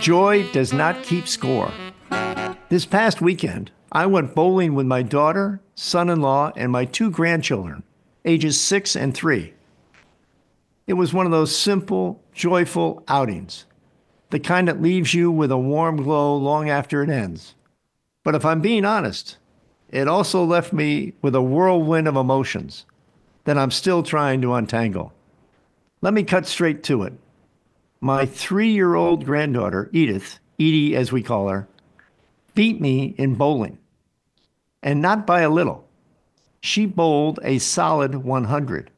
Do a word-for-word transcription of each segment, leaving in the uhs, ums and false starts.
Joy does not keep score. This past weekend, I went bowling with my daughter, son-in-law, and my two grandchildren, ages six and three. It was one of those simple, joyful outings, the kind that leaves you with a warm glow long after it ends. But if I'm being honest, it also left me with a whirlwind of emotions that I'm still trying to untangle. Let me cut straight to it. My three-year-old granddaughter, Edith, Edie as we call her, beat me in bowling. And not by a little. She bowled a solid one hundred.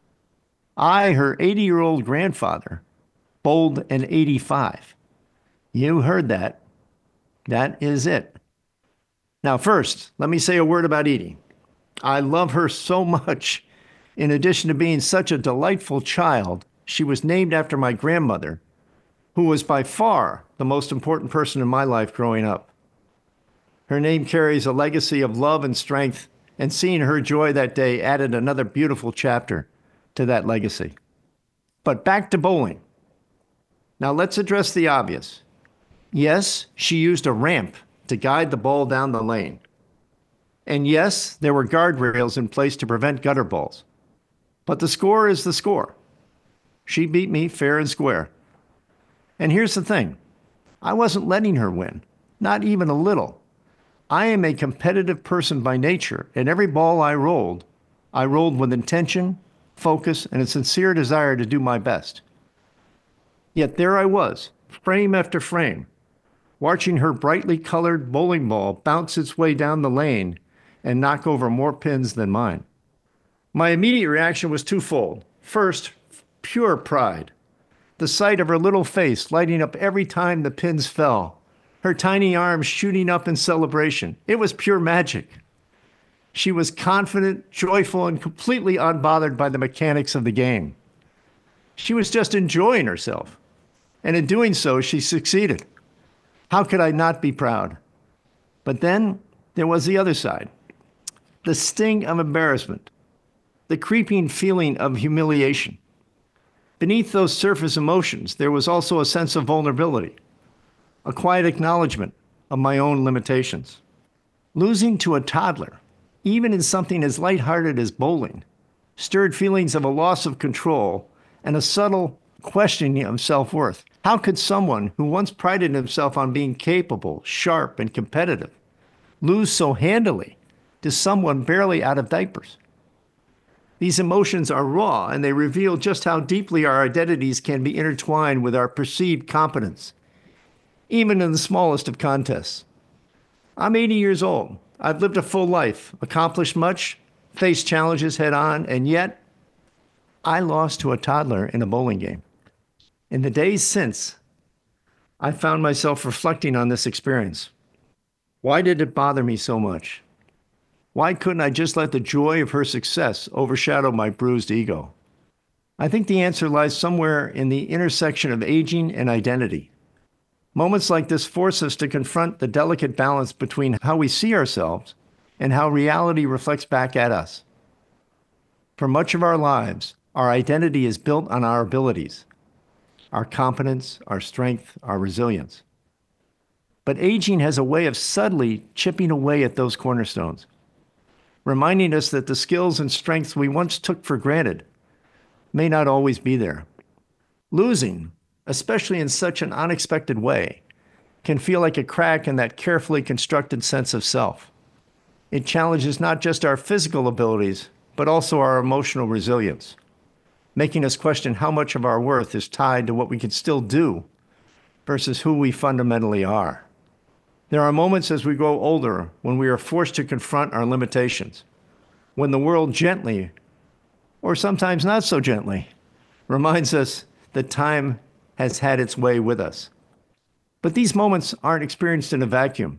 I, her eighty-year-old grandfather, bowled an eighty-five. You heard that. That is it. Now first, let me say a word about Edie. I love her so much. In addition to being such a delightful child, she was named after my grandmother, who was by far the most important person in my life growing up. Her name carries a legacy of love and strength, and seeing her joy that day added another beautiful chapter to that legacy. But back to bowling. Now let's address the obvious. Yes, she used a ramp to guide the ball down the lane. And yes, there were guardrails in place to prevent gutter balls. But the score is the score. She beat me fair and square. And here's the thing. I wasn't letting her win, not even a little. I am a competitive person by nature, and every ball I rolled, I rolled with intention, focus, and a sincere desire to do my best. Yet there I was, frame after frame, watching her brightly colored bowling ball bounce its way down the lane and knock over more pins than mine. My immediate reaction was twofold. First, pure pride. The sight of her little face lighting up every time the pins fell, her tiny arms shooting up in celebration. It was pure magic. She was confident, joyful, and completely unbothered by the mechanics of the game. She was just enjoying herself. And in doing so, she succeeded. How could I not be proud? But then there was the other side. The sting of embarrassment. The creeping feeling of humiliation. Beneath those surface emotions, there was also a sense of vulnerability, a quiet acknowledgement of my own limitations. Losing to a toddler, even in something as lighthearted as bowling, stirred feelings of a loss of control and a subtle questioning of self-worth. How could someone who once prided himself on being capable, sharp, and competitive lose so handily to someone barely out of diapers? These emotions are raw, and they reveal just how deeply our identities can be intertwined with our perceived competence, even in the smallest of contests. I'm eighty years old. I've lived a full life, accomplished much, faced challenges head on, and yet I lost to a toddler in a bowling game. In the days since, I found myself reflecting on this experience. Why did it bother me so much? Why couldn't I just let the joy of her success overshadow my bruised ego? I think the answer lies somewhere in the intersection of aging and identity. Moments like this force us to confront the delicate balance between how we see ourselves and how reality reflects back at us. For much of our lives, our identity is built on our abilities, our competence, our strength, our resilience. But aging has a way of subtly chipping away at those cornerstones, reminding us that the skills and strengths we once took for granted may not always be there. Losing, especially in such an unexpected way, can feel like a crack in that carefully constructed sense of self. It challenges not just our physical abilities, but also our emotional resilience, making us question how much of our worth is tied to what we can still do versus who we fundamentally are. There are moments as we grow older when we are forced to confront our limitations, when the world gently, or sometimes not so gently, reminds us that time has had its way with us. But these moments aren't experienced in a vacuum.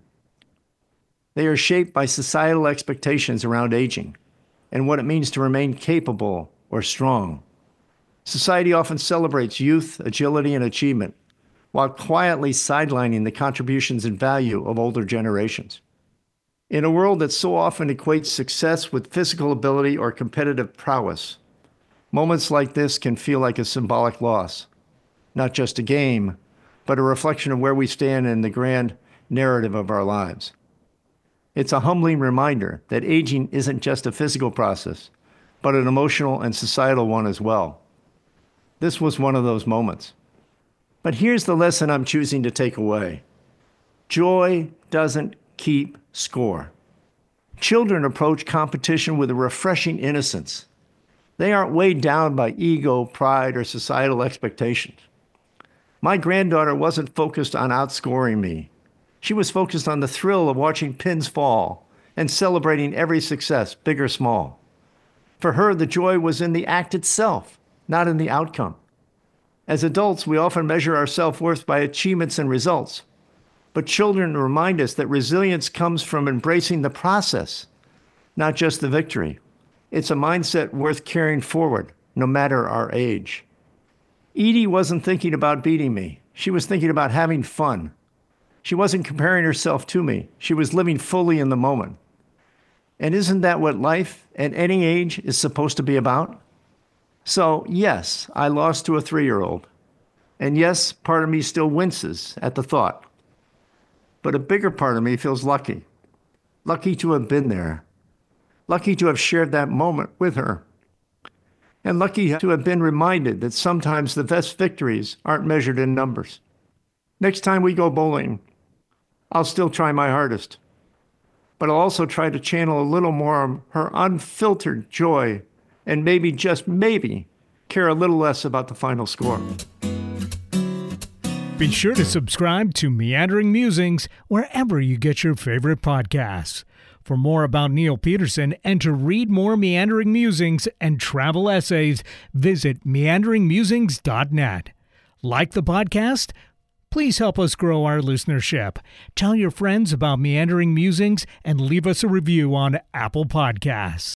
They are shaped by societal expectations around aging and what it means to remain capable or strong. Society often celebrates youth, agility, and achievement, while quietly sidelining the contributions and value of older generations. In a world that so often equates success with physical ability or competitive prowess, moments like this can feel like a symbolic loss, not just a game, but a reflection of where we stand in the grand narrative of our lives. It's a humbling reminder that aging isn't just a physical process, but an emotional and societal one as well. This was one of those moments. But here's the lesson I'm choosing to take away. Joy doesn't keep score. Children approach competition with a refreshing innocence. They aren't weighed down by ego, pride, or societal expectations. My granddaughter wasn't focused on outscoring me. She was focused on the thrill of watching pins fall and celebrating every success, big or small. For her, the joy was in the act itself, not in the outcome. As adults, we often measure our self-worth by achievements and results. But children remind us that resilience comes from embracing the process, not just the victory. It's a mindset worth carrying forward, no matter our age. Edie wasn't thinking about beating me. She was thinking about having fun. She wasn't comparing herself to me. She was living fully in the moment. And isn't that what life at any age is supposed to be about? So, yes, I lost to a three-year-old. And yes, part of me still winces at the thought. But a bigger part of me feels lucky. Lucky to have been there. Lucky to have shared that moment with her. And lucky to have been reminded that sometimes the best victories aren't measured in numbers. Next time we go bowling, I'll still try my hardest. But I'll also try to channel a little more of her unfiltered joy and maybe, just maybe, care a little less about the final score. Be sure to subscribe to Meandering Musings wherever you get your favorite podcasts. For more about Neil Peterson and to read more Meandering Musings and travel essays, visit meandering musings dot net. Like the podcast? Please help us grow our listenership. Tell your friends about Meandering Musings and leave us a review on Apple Podcasts.